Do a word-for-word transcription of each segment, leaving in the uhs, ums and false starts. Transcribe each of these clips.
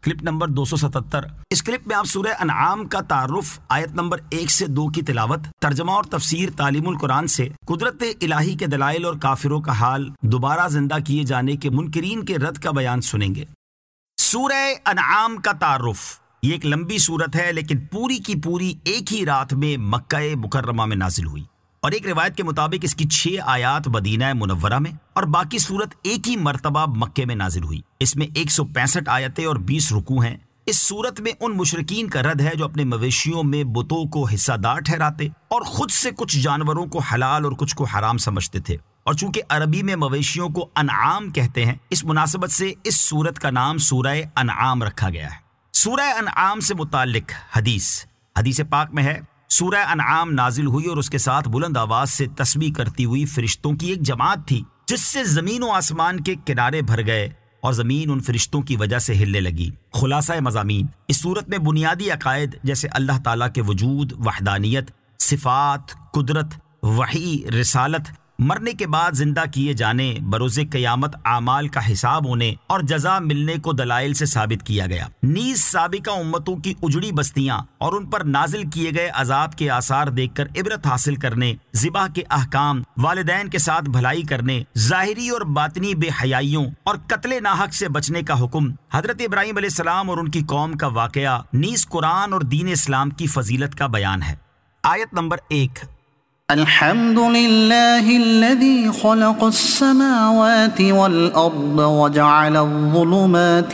Clip number دو سو ستتر۔ اس clip میں آپ سورہ انعام کا تعارف، آیت نمبر ایک سے دو کی تلاوت، ترجمہ اور تفسیر تعلیم القرآن سے قدرت الہی کے دلائل اور کافروں کا حال، دوبارہ زندہ کیے جانے کے منکرین کے رد کا بیان سنیں گے۔ سورہ انعام کا تعارف، یہ ایک لمبی صورت ہے لیکن پوری کی پوری ایک ہی رات میں مکہ مکرمہ میں نازل ہوئی، اور ایک روایت کے مطابق اس کی چھ آیات مدینہ منورہ میں اور باقی صورت ایک ہی مرتبہ مکے میں نازل ہوئی۔ اس میں ایک سو پینسٹھ آیتیں اور بیس رکوع ہیں۔ اس صورت میں ان مشرکین کا رد ہے جو اپنے مویشیوں میں بتوں کو حصہ دار ٹھہراتے اور خود سے کچھ جانوروں کو حلال اور کچھ کو حرام سمجھتے تھے، اور چونکہ عربی میں مویشیوں کو انعام کہتے ہیں، اس مناسبت سے اس صورت کا نام سورہ انعام رکھا گیا ہے۔ سورہ انعام سے متعلق حدیث حدیث پاک میں ہے، سورہ انعام نازل ہوئی اور اس کے ساتھ بلند آواز سے تسبیح کرتی ہوئی فرشتوں کی ایک جماعت تھی، جس سے زمین و آسمان کے کنارے بھر گئے اور زمین ان فرشتوں کی وجہ سے ہلنے لگی۔ خلاصہ مضامین اس صورت میں بنیادی عقائد جیسے اللہ تعالیٰ کے وجود، وحدانیت، صفات، قدرت، وحی، رسالت، مرنے کے بعد زندہ کیے جانے، بروز قیامت اعمال کا حساب ہونے اور جزا ملنے کو دلائل سے ثابت کیا گیا۔ نیز سابقہ امتوں کی اجڑی بستیاں اور ان پر نازل کیے گئے عذاب کے آثار دیکھ کر عبرت حاصل کرنے، ذبح کے احکام، والدین کے ساتھ بھلائی کرنے، ظاہری اور باطنی بے حیائیوں اور قتل ناحق سے بچنے کا حکم، حضرت ابراہیم علیہ السلام اور ان کی قوم کا واقعہ، نیز قرآن اور دین اسلام کی فضیلت کا بیان ہے۔ آیت نمبر ایک۔ الحمد للہ الذی خلق السماوات والارض وجعل الظلمات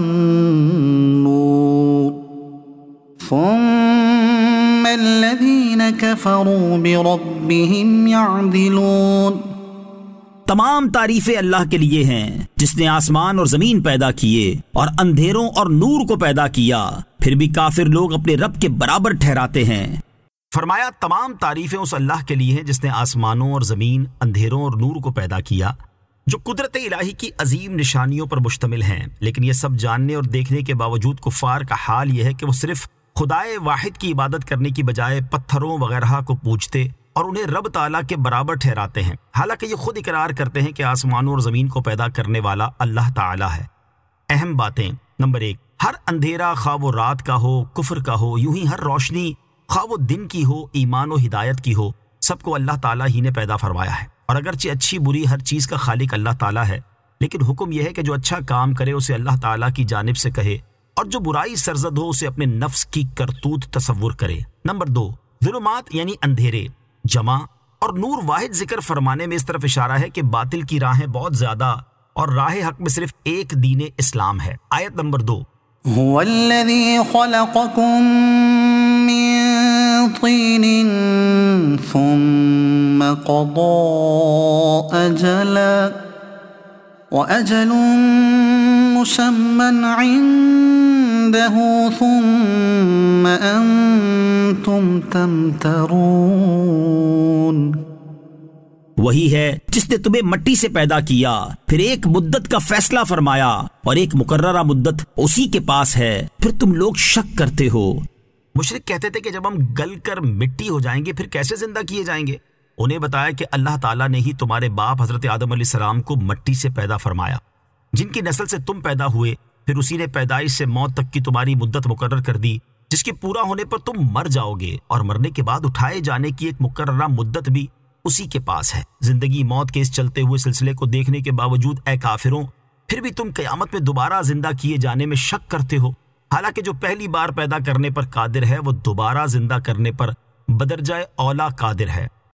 والنور ثم الذین کفروا بربهم یعدلون۔ تمام تعریفیں اللہ کے لیے ہیں جس نے آسمان اور زمین پیدا کیے اور اندھیروں اور نور کو پیدا کیا، پھر بھی کافر لوگ اپنے رب کے برابر ٹھہراتے ہیں۔ فرمایا تمام تعریفیں اس اللہ کے لیے ہیں جس نے آسمانوں اور زمین، اندھیروں اور نور کو پیدا کیا، جو قدرت الہی کی عظیم نشانیوں پر مشتمل ہیں، لیکن یہ سب جاننے اور دیکھنے کے باوجود کفار کا حال یہ ہے کہ وہ صرف خدائے واحد کی عبادت کرنے کی بجائے پتھروں وغیرہ کو پوجتے اور انہیں رب تعالیٰ کے برابر ٹھہراتے ہیں، حالانکہ یہ خود اقرار کرتے ہیں کہ آسمانوں اور زمین کو پیدا کرنے والا اللہ تعالیٰ ہے۔ اہم باتیں، نمبر ایک، ہر اندھیرا خواہ وہ رات کا ہو، کفر کا ہو، یوں ہی ہر روشنی خواہ وہ دن کی ہو، ایمان و ہدایت کی ہو، سب کو اللہ تعالیٰ ہی نے پیدا فرمایا ہے، اور اگرچہ اچھی بری ہر چیز کا خالق اللہ تعالیٰ ہے، لیکن حکم یہ ہے کہ جو اچھا کام کرے اسے اللہ تعالیٰ کی جانب سے کہے، اور جو برائی سرزد ہو اسے اپنے نفس کی کرتوت تصور کرے۔ نمبر دو، ظلمات یعنی اندھیرے جمع اور نور واحد ذکر فرمانے میں اس طرف اشارہ ہے کہ باطل کی راہیں بہت زیادہ اور راہ حق میں صرف ایک دین اسلام ہے۔ آیت نمبر دو۔ هو الذي خلقكم من طين ثم قضى أجلا وأجل مسمى عنده ثم أنتم تمترون۔ وہی ہے جس نے تمہیں مٹی سے پیدا کیا، پھر ایک مدت کا فیصلہ فرمایا اور ایک مقررہ مدت اسی کے پاس ہے، پھر تم لوگ شک کرتے ہو۔ مشرک کہتے تھے کہ جب ہم گل کر مٹی ہو جائیں گے پھر کیسے زندہ کیے جائیں گے؟ انہیں بتایا کہ اللہ تعالیٰ نے ہی تمہارے باپ حضرت آدم علیہ السلام کو مٹی سے پیدا فرمایا، جن کی نسل سے تم پیدا ہوئے، پھر اسی نے پیدائش سے موت تک کی تمہاری مدت مقرر کر دی، جس کے پورا ہونے پر تم مر جاؤ گے، اور مرنے کے بعد اٹھائے جانے کی ایک مقررہ مدت بھی اسی کے پاس ہے۔ زندگی موت کے اس چلتے ہوئے سلسلے کو دیکھنے کے باوجود اے کافروں، پھر بھی تم قیامت میں دوبارہ زندہ کیے جانے میں شک کرتے ہو، حالانکہ جو پہلی بار پیدا کرنے پر قادر ہے وہ دوبارہ زندہ کرنے پر بدرجہ اولا قادر ہے۔